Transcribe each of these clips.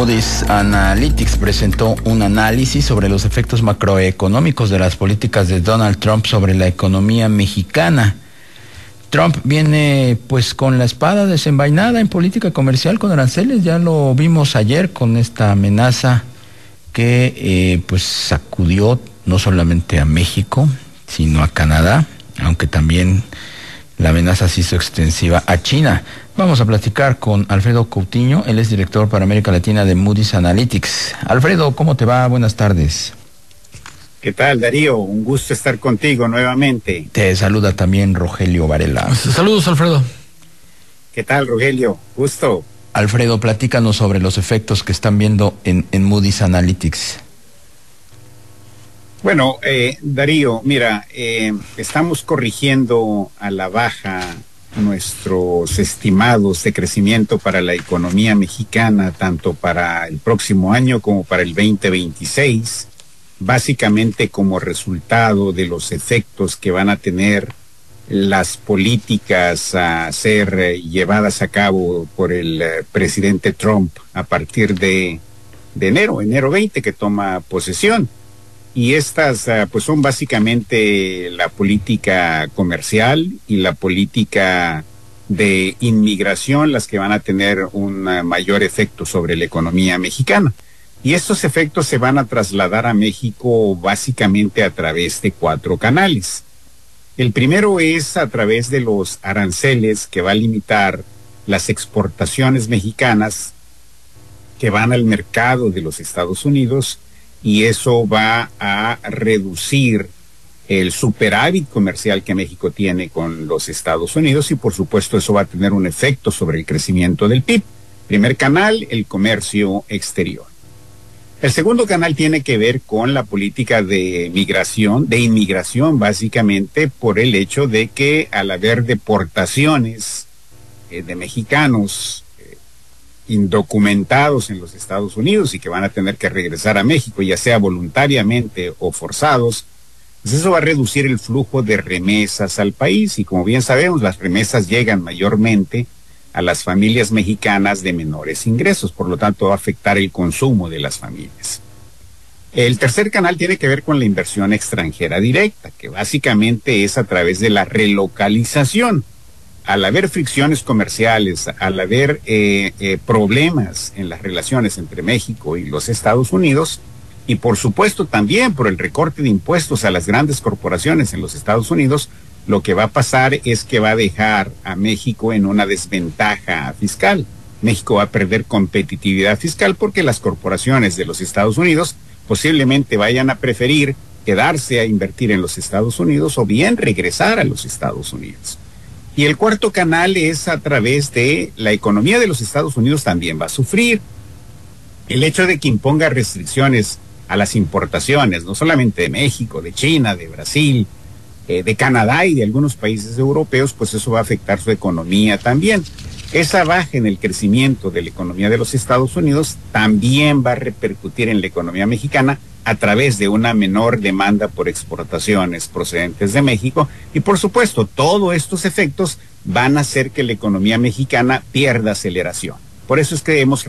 Moody's Analytics presentó un análisis sobre los efectos macroeconómicos de las políticas de Donald Trump sobre la economía mexicana. Trump viene pues con la espada desenvainada en política comercial con aranceles. Ya lo vimos ayer con esta amenaza que pues sacudió no solamente a México, sino a Canadá, aunque también la amenaza se hizo extensiva a China. Vamos a platicar con Alfredo Coutinho, él es director para América Latina de Moody's Analytics. Alfredo, ¿cómo te va? Buenas tardes. ¿Qué tal, Darío? Un gusto estar contigo nuevamente. Te saluda también Rogelio Varela. Saludos, Alfredo. ¿Qué tal, Rogelio? Gusto. Alfredo, platícanos sobre los efectos que están viendo en Moody's Analytics. Bueno, Darío, mira, estamos corrigiendo a la baja nuestros estimados de crecimiento para la economía mexicana, tanto para el próximo año como para el 2026, básicamente como resultado de los efectos que van a tener las políticas a ser llevadas a cabo por el presidente Trump a partir de enero 20, que toma posesión. Y estas pues son básicamente la política comercial y la política de inmigración las que van a tener un mayor efecto sobre la economía mexicana. Y estos efectos se van a trasladar a México básicamente a través de 4 canales. El primero es a través de los aranceles, que va a limitar las exportaciones mexicanas que van al mercado de los Estados Unidos, y eso va a reducir el superávit comercial que México tiene con los Estados Unidos, y por supuesto eso va a tener un efecto sobre el crecimiento del PIB. Primer canal, el comercio exterior. El segundo canal tiene que ver con la política de inmigración básicamente, por el hecho de que al haber deportaciones de mexicanos indocumentados en los Estados Unidos y que van a tener que regresar a México, ya sea voluntariamente o forzados, pues eso va a reducir el flujo de remesas al país, y como bien sabemos, las remesas llegan mayormente a las familias mexicanas de menores ingresos, por lo tanto va a afectar el consumo de las familias. El tercer canal tiene que ver con la inversión extranjera directa, que básicamente es a través de la relocalización. Al haber fricciones comerciales, al haber problemas en las relaciones entre México y los Estados Unidos, y por supuesto también por el recorte de impuestos a las grandes corporaciones en los Estados Unidos, lo que va a pasar es que va a dejar a México en una desventaja fiscal. México va a perder competitividad fiscal porque las corporaciones de los Estados Unidos posiblemente vayan a preferir quedarse a invertir en los Estados Unidos o bien regresar a los Estados Unidos. Y el cuarto canal es a través de la economía de los Estados Unidos. También va a sufrir el hecho de que imponga restricciones a las importaciones, no solamente de México, de China, de Brasil, de Canadá y de algunos países europeos, pues eso va a afectar su economía también. Esa baja en el crecimiento de la economía de los Estados Unidos también va a repercutir en la economía mexicana a través de una menor demanda por exportaciones procedentes de México, y por supuesto todos estos efectos van a hacer que la economía mexicana pierda aceleración. Por eso es que hemos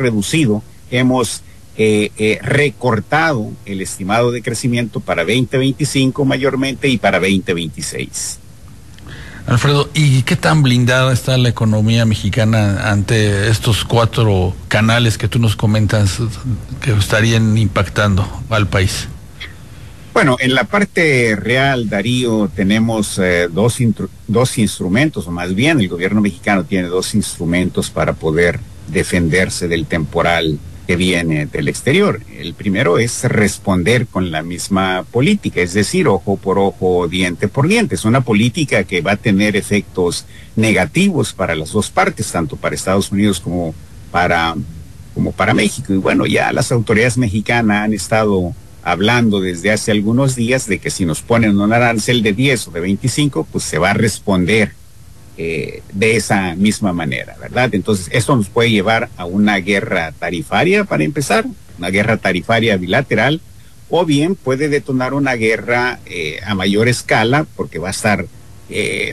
recortado el estimado de crecimiento para 2025 mayormente y para 2026. Alfredo, ¿y qué tan blindada está la economía mexicana ante estos 4 canales que tú nos comentas que estarían impactando al país? Bueno, en la parte real, Darío, tenemos dos instrumentos, o más bien el gobierno mexicano tiene 2 instrumentos para poder defenderse del temporal que viene del exterior. El primero es responder con la misma política, es decir, ojo por ojo, diente por diente. Es una política que va a tener efectos negativos para las dos partes, tanto para Estados Unidos como para México. Y bueno, ya las autoridades mexicanas han estado hablando desde hace algunos días de que si nos ponen un arancel de 10 o de 25, pues se va a responder de esa misma manera, ¿verdad? Entonces, esto nos puede llevar a una guerra tarifaria, para empezar, una guerra tarifaria bilateral, o bien puede detonar una guerra a mayor escala, porque va a estar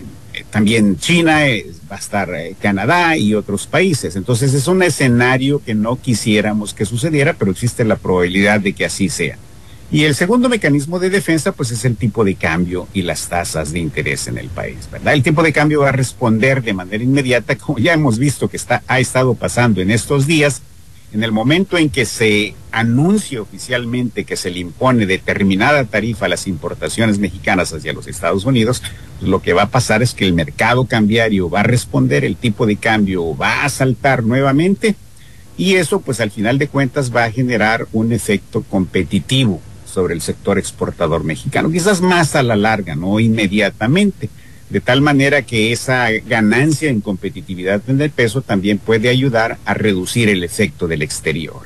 también China, va a estar Canadá y otros países. Entonces es un escenario que no quisiéramos que sucediera, pero existe la probabilidad de que así sea. Y el segundo mecanismo de defensa, pues es el tipo de cambio y las tasas de interés en el país, ¿verdad? El tipo de cambio va a responder de manera inmediata, como ya hemos visto que ha estado pasando en estos días. En el momento en que se anuncie oficialmente que se le impone determinada tarifa a las importaciones mexicanas hacia los Estados Unidos, lo que va a pasar es que el mercado cambiario va a responder, el tipo de cambio va a saltar nuevamente, y eso pues al final de cuentas va a generar un efecto competitivo sobre el sector exportador mexicano, quizás más a la larga, no inmediatamente, de tal manera que esa ganancia en competitividad en el peso también puede ayudar a reducir el efecto del exterior.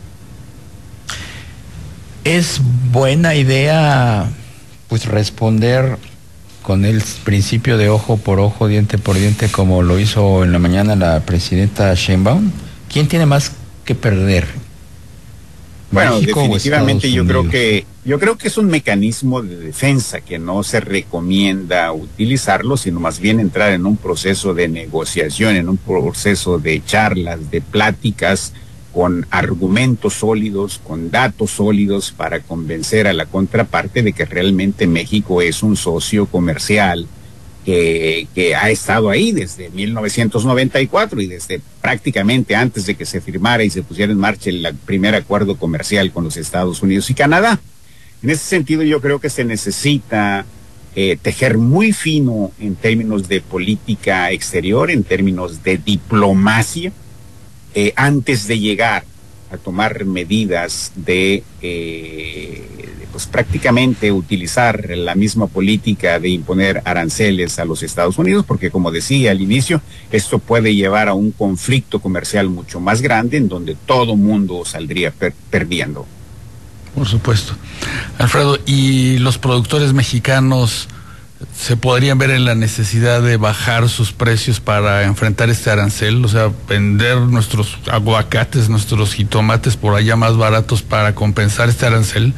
¿Es buena idea pues responder con el principio de ojo por ojo, diente por diente, como lo hizo en la mañana la presidenta Sheinbaum? ¿Quién tiene más que perder? Bueno, definitivamente yo creo que es un mecanismo de defensa que no se recomienda utilizarlo, sino más bien entrar en un proceso de negociación, en un proceso de charlas, de pláticas, con argumentos sólidos, con datos sólidos, para convencer a la contraparte de que realmente México es un socio comercial que ha estado ahí desde 1994 y desde prácticamente antes de que se firmara y se pusiera en marcha el primer acuerdo comercial con los Estados Unidos y Canadá. En ese sentido, yo creo que se necesita tejer muy fino en términos de política exterior, en términos de diplomacia, antes de llegar a tomar medidas de pues prácticamente utilizar la misma política de imponer aranceles a los Estados Unidos, porque como decía al inicio, esto puede llevar a un conflicto comercial mucho más grande en donde todo mundo saldría perdiendo. Por supuesto. Alfredo, ¿y los productores mexicanos se podrían ver en la necesidad de bajar sus precios para enfrentar este arancel? O sea, vender nuestros aguacates, nuestros jitomates por allá más baratos para compensar este arancel.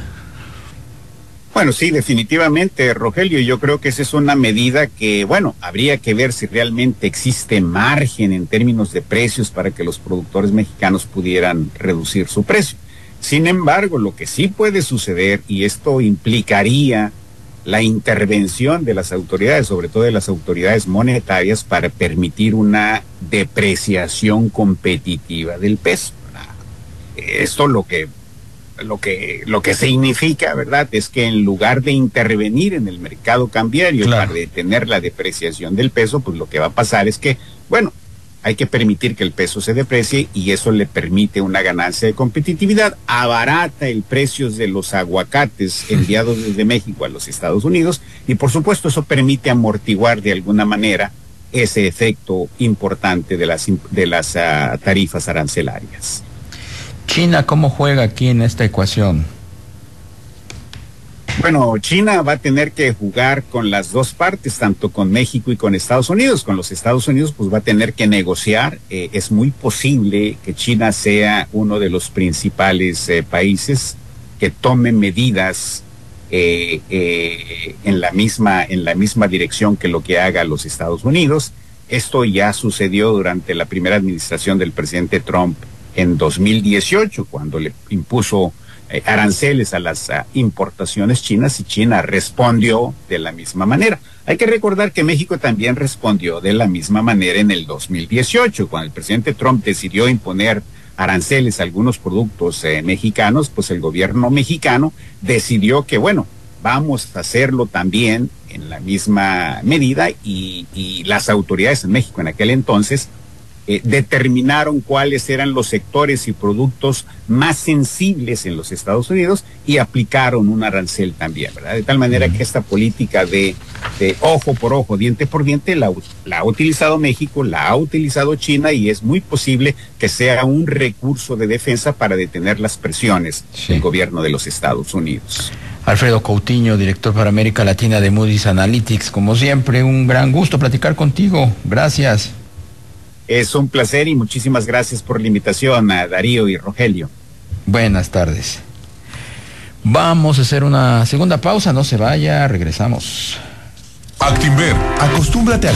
Bueno, sí, definitivamente, Rogelio, yo creo que esa es una medida que, bueno, habría que ver si realmente existe margen en términos de precios para que los productores mexicanos pudieran reducir su precio. Sin embargo, lo que sí puede suceder, y esto implicaría la intervención de las autoridades, sobre todo de las autoridades monetarias, para permitir una depreciación competitiva del peso. Esto lo que significa, ¿verdad?, es que en lugar de intervenir en el mercado cambiario, claro, para detener la depreciación del peso, pues lo que va a pasar es que, bueno, hay que permitir que el peso se deprecie y eso le permite una ganancia de competitividad, abarata el precio de los aguacates enviados desde México a los Estados Unidos y por supuesto eso permite amortiguar de alguna manera ese efecto importante de las tarifas arancelarias. China, ¿cómo juega aquí en esta ecuación? Bueno, China va a tener que jugar con las dos partes, tanto con México y con Estados Unidos. Con los Estados Unidos, pues va a tener que negociar. Es muy posible que China sea uno de los principales países que tome medidas en la misma dirección que lo que haga los Estados Unidos. Esto ya sucedió durante la primera administración del presidente Trump en 2018, cuando le impuso aranceles a las importaciones chinas y China respondió de la misma manera. Hay que recordar que México también respondió de la misma manera en el 2018, cuando el presidente Trump decidió imponer aranceles a algunos productos mexicanos, pues el gobierno mexicano decidió que, bueno, vamos a hacerlo también en la misma medida y las autoridades en México en aquel entonces determinaron cuáles eran los sectores y productos más sensibles en los Estados Unidos y aplicaron un arancel también, ¿verdad? De tal manera que esta política de ojo por ojo, diente por diente, la ha utilizado México, la ha utilizado China y es muy posible que sea un recurso de defensa para detener las presiones del gobierno de los Estados Unidos. Alfredo Coutinho, director para América Latina de Moody's Analytics, como siempre, un gran gusto platicar contigo. Gracias. Es un placer y muchísimas gracias por la invitación a Darío y Rogelio. Buenas tardes. Vamos a hacer una segunda pausa, no se vaya, regresamos. Actinver, acostúmbrate a